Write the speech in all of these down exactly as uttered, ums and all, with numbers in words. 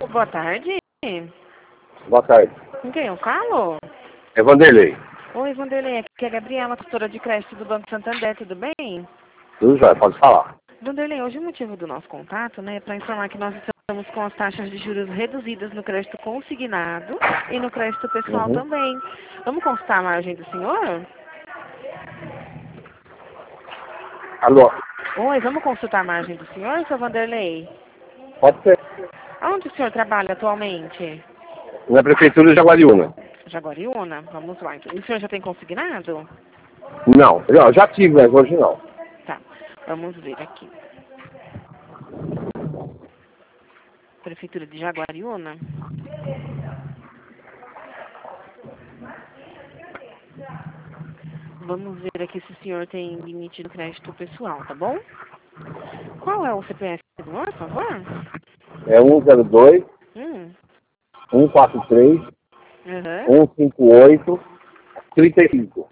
Boa tarde. Boa tarde. Com quem eu falo? É Vanderlei. Oi, Vanderlei. Aqui é a Gabriela, tutora de crédito do Banco Santander. Tudo bem? Tudo jóia, pode falar. Vanderlei, hoje o motivo do nosso contato, né, é para informar que nós estamos com as taxas de juros reduzidas no crédito consignado e no crédito pessoal Uhum. também. Vamos consultar a margem do senhor? Alô, Oi, vamos consultar a margem do senhor, seu Vanderlei? pode ser. Aonde o senhor trabalha atualmente? Na Prefeitura de Jaguariúna. Jaguariúna? Vamos lá. Então. E o senhor já tem consignado? Não, eu já tive, mas hoje não. Tá, vamos ver aqui. Prefeitura de Jaguariúna. Vamos ver aqui se o senhor tem limite do crédito pessoal, tá bom? Qual é o C P F do senhor, por favor? É um zero dois, Hum. um quatro três, Aham. um cinco oito, trinta e cinco.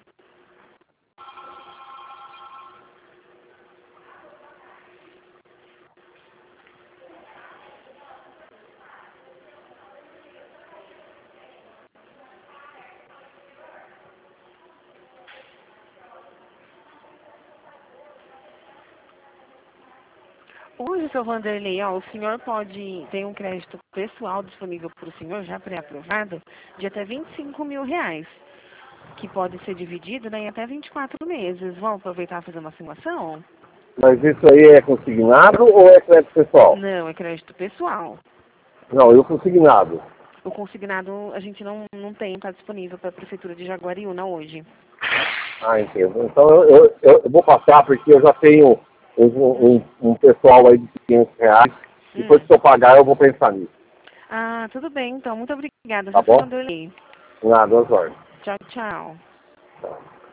Hoje, seu Vanderlei, ó, o senhor pode ter um crédito pessoal disponível para o senhor, já pré-aprovado, de até vinte e cinco mil reais, que pode ser dividido, né, em até vinte e quatro meses. Vamos aproveitar e fazer uma simulação? Mas isso aí é consignado ou é crédito pessoal? Não, é crédito pessoal. Não, eu consignado. O consignado a gente não, não tem, está disponível para a Prefeitura de Jaguariúna hoje. Ah, entendo. Então eu, eu, eu vou passar porque eu já tenho um, um, um pessoal aí de quinhentos reais. Depois Hum. que eu pagar, eu vou pensar nisso. Ah, tudo bem, então. Muito obrigada, Tá viu, seu bom? Vanderlei? Nada, duas horas. Tchau, tchau. Tá.